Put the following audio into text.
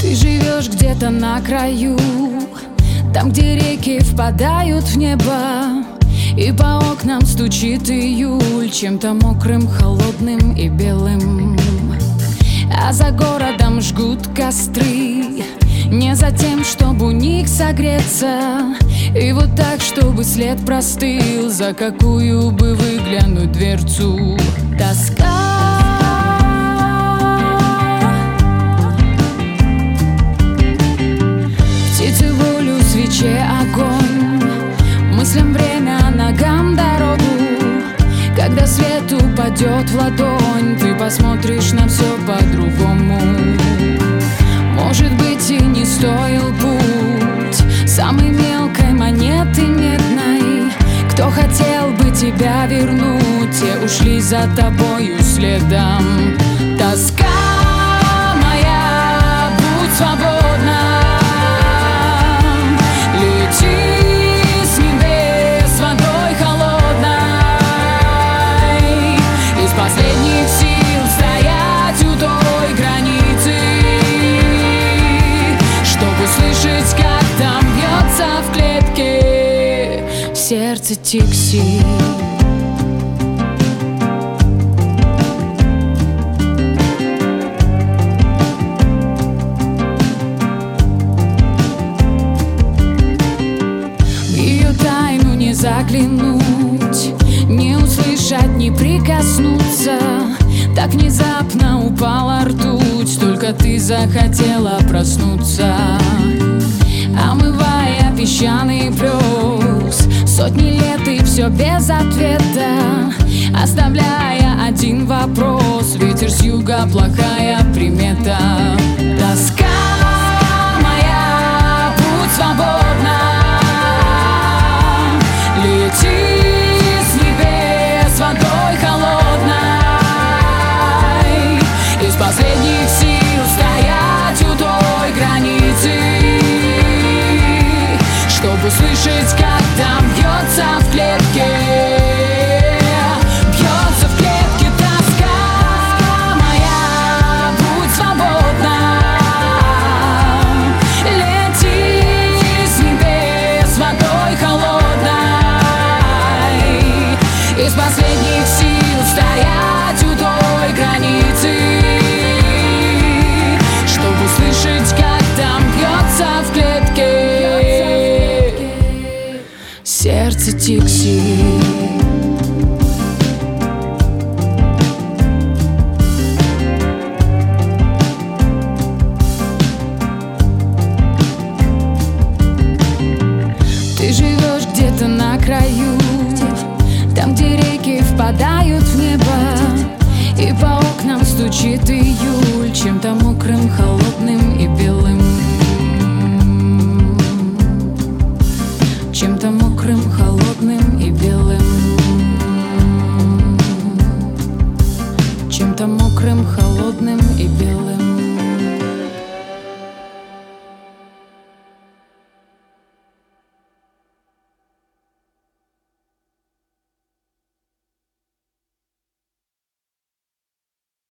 Ты живешь где-то на краю, там, где реки впадают в небо, и по окнам стучит июль, чем-то мокрым, холодным и белым. А за городом жгут костры, не за тем, чтобы у них согреться, и вот так, чтобы след простыл, за какую бы выглянуть дверцу. Тоска. Птице волю, свече огонь, мыслям время, ногам дорогу. Когда свет упадет в ладонь, ты посмотришь на все по-другому. Может быть, и не стоил путь самой мелкой монеты медной. Кто хотел бы тебя вернуть, те ушли за тобою следом. Тоска моя, будь свободна, лети с небес водой холодной. Из последних сил стоять у той границы, чтобы слышать, как там бьется в клетке сердце Тикси. Заглянуть, не услышать, не прикоснуться. Так внезапно упала ртуть, только ты захотела проснуться. Омывая песчаный плёс, сотни лет и все без ответа, оставляя один вопрос: ветер с юга, плохая примета. Тоска моя, будь свободна, лети с небес водой холодной. Из последних сил стоять у той границы, чтобы слышать, как там бьется в клетке. Бьется в клетке тоска моя, будь свободна, лети с небес водой холодной. Из последних сил стоять у той границы, чтобы слышать, как там бьется в клетке сердце Тикси. Ты живешь где-то на краю, там, где реки впадают в небо, и по окнам стучит июль, чем-то мокрым, холодным и белым. Чем-то мокрым, холодным и белым. Чем-то мокрым, холодным и белым.